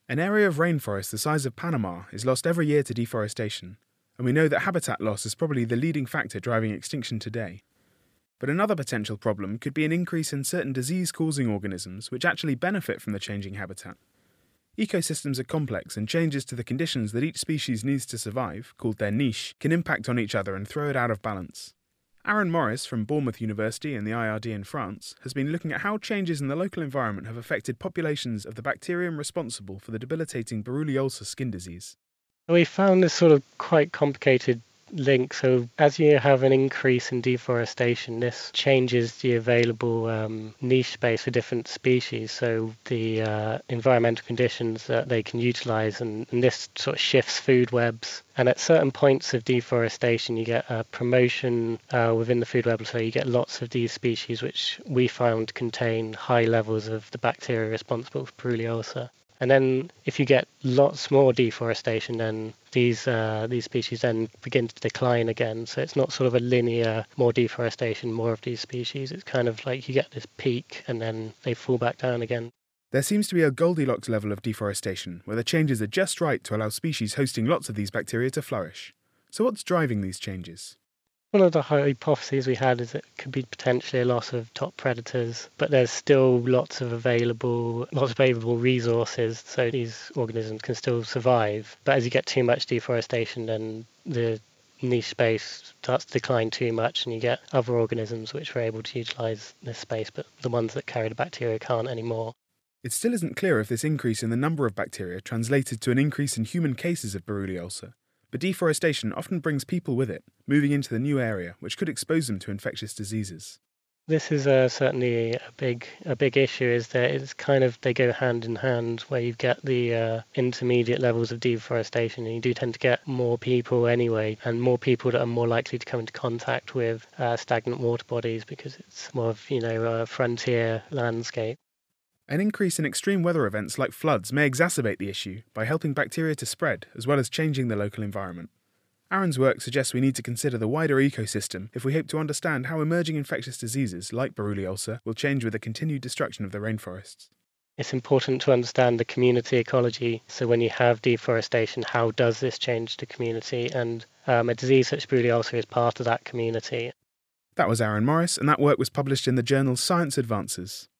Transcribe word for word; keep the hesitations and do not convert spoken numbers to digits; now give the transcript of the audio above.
An area of rainforest the size of Panama is lost every year to deforestation, and we know that habitat loss is probably the leading factor driving extinction today. But another potential problem could be an increase in certain disease-causing organisms which actually benefit from the changing habitat. Ecosystems are complex, and changes to the conditions that each species needs to survive, called their niche, can impact on each other and throw it out of balance. Aaron Morris from Bournemouth University and the I R D in France has been looking at how changes in the local environment have affected populations of the bacterium responsible for the debilitating Borreliosa skin disease. We found this sort of quite complicated link. So as you have an increase in deforestation, this changes the available um, niche space for different species. So the uh, environmental conditions that they can utilize, and, and this sort of shifts food webs. And at certain points of deforestation, you get a promotion uh, within the food web. So you get lots of these species which we found contain high levels of the bacteria responsible for Borreliosa. And then if you get lots more deforestation, then these uh, these species then begin to decline again. So it's not sort of a linear, more deforestation, more of these species. It's kind of like you get this peak and then they fall back down again. There seems to be a Goldilocks level of deforestation, where the changes are just right to allow species hosting lots of these bacteria to flourish. So what's driving these changes? One of the hypotheses we had is it could be potentially a loss of top predators, but there's still lots of available, lots of available resources, so these organisms can still survive. But as you get too much deforestation, then the niche space starts to decline too much, and you get other organisms which are able to utilize this space, but the ones that carry the bacteria can't anymore. It still isn't clear if this increase in the number of bacteria translated to an increase in human cases of Borreliosa. But deforestation often brings people with it, moving into the new area, which could expose them to infectious diseases. This is uh, certainly a big a big issue, is that it's kind of, they go hand in hand, where you get the uh, intermediate levels of deforestation, and you do tend to get more people anyway, and more people that are more likely to come into contact with uh, stagnant water bodies, because it's more of, you know, a frontier landscape. An increase in extreme weather events like floods may exacerbate the issue by helping bacteria to spread, as well as changing the local environment. Aaron's work suggests we need to consider the wider ecosystem if we hope to understand how emerging infectious diseases like Borreliosa will change with the continued destruction of the rainforests. It's important to understand the community ecology. So when you have deforestation, how does this change the community? And um, a disease such as Borreliosa is part of that community. That was Aaron Morris, and that work was published in the journal Science Advances.